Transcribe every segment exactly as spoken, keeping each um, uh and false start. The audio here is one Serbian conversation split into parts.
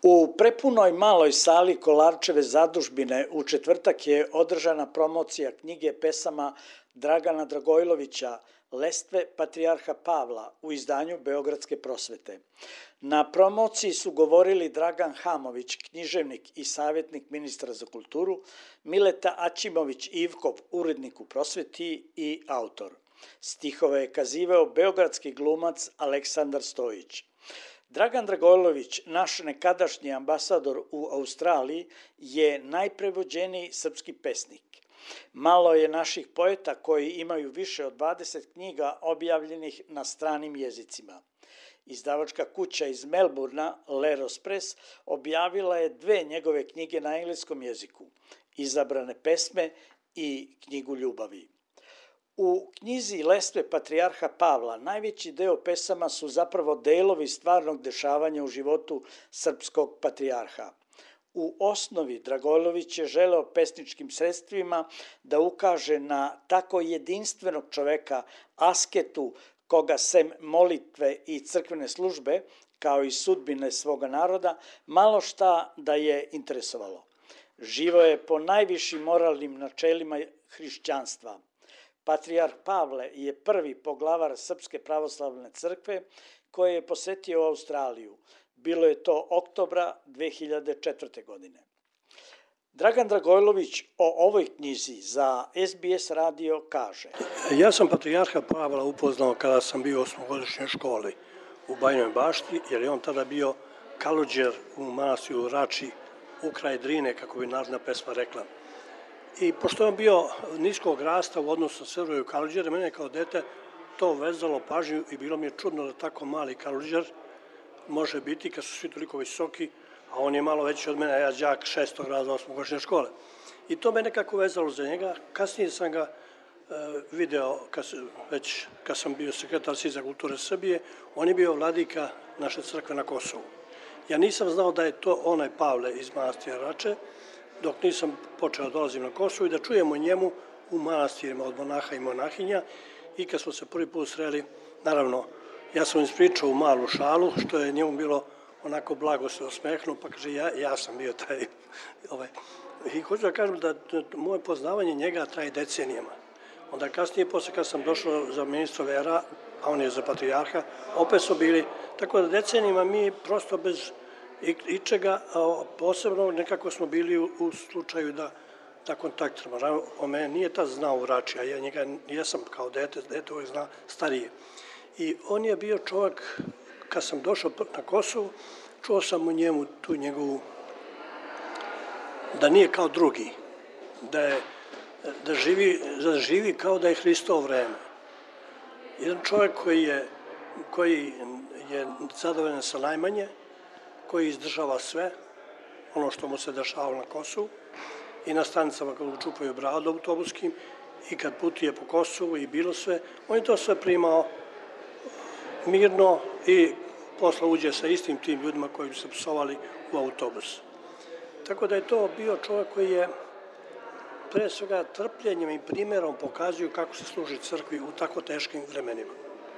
U prepunoj maloj sali Kolarčeve zadužbine u četvrtak je održana promocija knjige pesama Dragana Dragojlovića Lestve patrijarha Pavla u izdanju Beogradske prosvete. Na promociji su govorili Dragan Hamović, književnik i savjetnik ministra za kulturu, Mileta Aćimović Ivkov, urednik u prosveti i autor. Stihove je kazivao beogradski glumac Aleksandar Stojić. Dragan Dragojlović, naš nekadašnji ambasador u Australiji, je najprevođeniji srpski pesnik. Malo je naših poeta koji imaju više od dvadeset knjiga objavljenih na stranim jezicima. Izdavačka kuća iz Melburna, Leros Press, objavila je dve njegove knjige na engleskom jeziku, Izabrane pesme i Knjigu ljubavi. U knjizi Lestve patrijarha Pavla najveći deo pesama su zapravo delovi stvarnog dešavanja u životu srpskog patrijarha. U osnovi Dragojlović je želeo pesničkim sredstvima da ukaže na tako jedinstvenog čoveka, asketu, koga sem molitve i crkvene službe, kao i sudbine svoga naroda, malo šta da je interesovalo. Živo je po najvišim moralnim načelima hrišćanstva. Patrijarh Pavle je prvi poglavar Srpske pravoslavne crkve koji je posetio Australiju. Bilo je to oktobra dve hiljade četvrte. godine. Dragan Dragojlović o ovoj knjizi za S B S radio kaže: Ja sam patrijarha Pavla upoznao kada sam bio u osmogodišnjoj školi u Bajinoj Bašti, jer je on tada bio kaluđer u manastiru Rači u kraj Drine, kako bi narodna pesma rekla. I pošto je on bio niskog rasta u odnosu sa Srbiju kaluđere, mene kao dete to vezalo pažnju i bilo mi je čudno da tako mali kaluđer može biti kad su svi toliko visoki, a on je malo veći od mene, a ja đak šestog razreda osmogodišnje škole. I to me nekako vezalo za njega. Kasnije sam ga e, video, kad, već kad sam bio sekretar za kulture Srbije, on je bio vladika naše crkve na Kosovu. Ja nisam znao da je to onaj Pavle iz manastira Rače, dok nisam počeo da dolazim na Kosovo i da čujemo njemu u manastirima od monaha i monahinja. I kad smo se prvi put sreli, naravno, ja sam ispričao u malu šalu, što je njemu bilo onako blago se osmehnuo, pa kaže, ja, ja sam bio taj. Ovaj. I hoću da kažem da, da moje poznavanje njega traje decenijama. Onda kasnije, posle kad sam došao za ministra vera, a on je za patrijarha, opet su bili, tako da decenijama mi prosto bez ičega, posebno nekako smo bili u, u slučaju da da kontaktiramo. O mene nije tad znao u Rači, a ja njega jesam kao dete, dete uvijek zna starije. I on je bio čovjek, kad sam došao na Kosovo, čuo sam u njemu tu njegovu, da nije kao drugi, da, je, da, živi, da živi kao da je Hristovo vreme. Jedan čovjek koji je, koji je zadovoljan sa najmanje, koji izdržava sve, ono što mu se dešavalo na Kosovu, i na stanicama kad čupaju bradu autobuskim i kad putuje po Kosovu i bilo sve, on je to sve primao mirno i posle uđe sa istim tim ljudima koji bi se psovali u autobus. Tako da je to bio čovjek koji je pre svega trpljenjem i primjerom pokazuju kako se služi crkvi u tako teškim vremenima.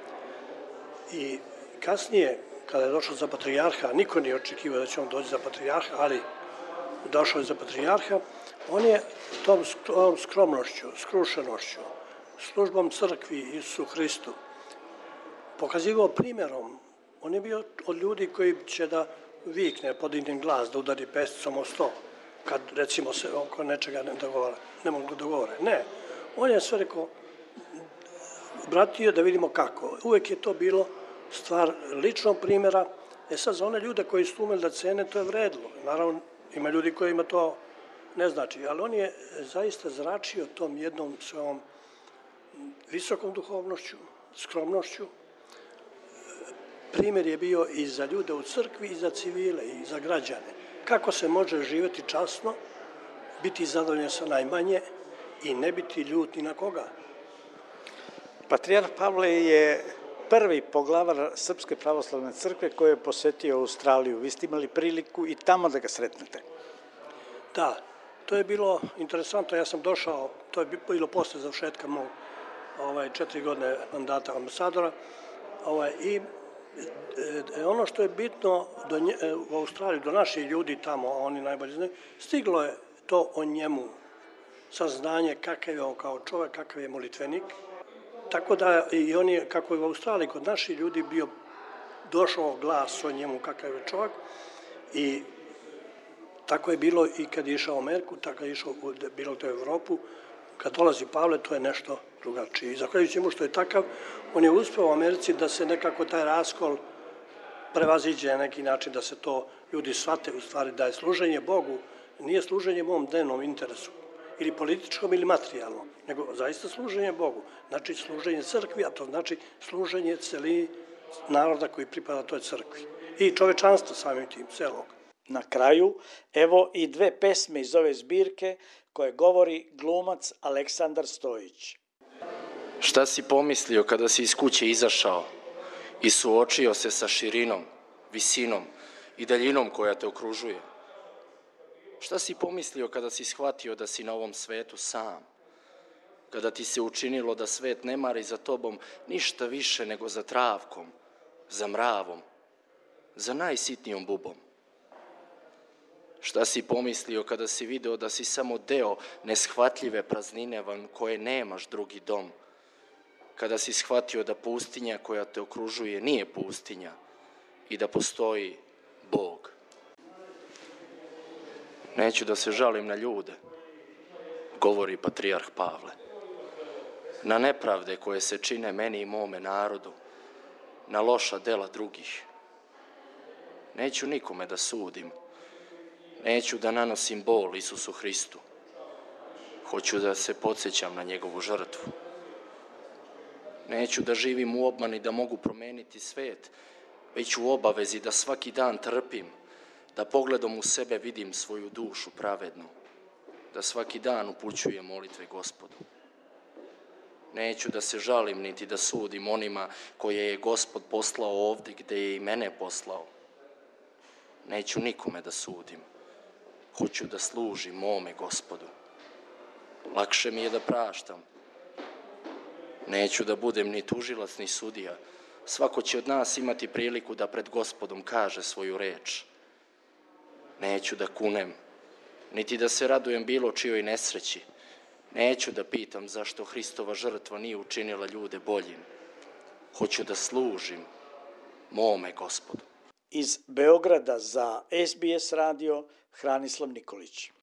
I kasnije, kada je došao za patrijarha, niko nije očekivao da će on doći za patrijarha, ali došao je za patrijarha, on je tom, tom skromnošću, skrušenošću, službom crkvi Isusu Hristu pokazivao primjerom. On je bio od ljudi koji će da vikne, podigne glas, da udari pesticom o sto, kad recimo se oko nečega ne dogovore, ne mogu da dogovore. Ne, on je sve rekao, bratio da vidimo kako. Uvek je to bilo stvar ličnog primjera. E sad, za one ljude koji su umeli da cene, to je vredilo. Naravno, ima ljudi kojima to ne znači, ali on je zaista zračio tom jednom svojom visokom duhovnošću, skromnošću. Primjer je bio i za ljude u crkvi, i za civile, i za građane. Kako se može živjeti časno, biti zadovoljan sa najmanje i ne biti ljut ni na koga. Patrijarh Pavle je prvi poglavar Srpske pravoslavne crkve koji je posetio Australiju. Vi ste imali priliku i tamo da ga sretnete. Da, to je bilo interesantno. Ja sam došao, to je bilo posle završetka mog ovaj, četiri godine mandata ambasadora ovaj, i E, ono što je bitno do nje, e, u Australiji, do naših ljudi tamo, oni najbolje znaju, stiglo je to o njemu, saznanje kakav je on kao čovjek, kakav je molitvenik. Tako da i on je, kako je u Australiji kod naših ljudi bio došao glas o njemu kakav je čovjek i tako je bilo i kad je išao u Ameriku, tako je išao u, bilo to u Evropu. Kad dolazi Pavle, to je nešto drugačije. I zahvaljujući mu što je takav, on je uspeo u Americi da se nekako taj raskol prevaziđe na neki način, da se to ljudi shvate u stvari da je služenje Bogu, nije služenje mom dnevnom interesu, ili političkom ili materijalnom, nego zaista služenje Bogu. Znači služenje crkvi, a to znači služenje celini naroda koji pripada toj crkvi. I čovečanstva samim tim, celog. Na kraju, evo i dve pesme iz ove zbirke koje govori glumac Aleksandar Stojić. Šta si pomislio kada si iz kuće izašao i suočio se sa širinom, visinom i daljinom koja te okružuje? Šta si pomislio kada si shvatio da si na ovom svetu sam? Kada ti se učinilo da svet ne mari za tobom ništa više nego za travkom, za mravom, za najsitnijom bubom? Šta si pomislio kada si video da si samo deo neshvatljive praznine van koje nemaš drugi dom? Kada si shvatio da pustinja koja te okružuje nije pustinja i da postoji Bog? Neću da se žalim na ljude, govori patrijarh Pavle, na nepravde koje se čine meni i mome narodu, na loša dela drugih. Neću nikome da sudim, neću da nanosim bol Isusu Hristu. Hoću da se podsjećam na njegovu žrtvu. Neću da živim u obmani da mogu promeniti svet, već u obavezi da svaki dan trpim, da pogledom u sebe vidim svoju dušu pravednu, da svaki dan upućujem molitve Gospodu. Neću da se žalim niti da sudim onima koje je Gospod poslao ovdje gde je i mene poslao. Neću nikome da sudim. Hoću da služim mome Gospodu. Lakše mi je da praštam. Neću da budem ni tužilac ni sudija. Svako će od nas imati priliku da pred Gospodom kaže svoju reč. Neću da kunem, niti da se radujem bilo čijoj nesreći. Neću da pitam zašto Hristova žrtva nije učinila ljude boljim. Hoću da služim mome Gospodu. Iz Beograda za S B S radio Hranislav Nikolić.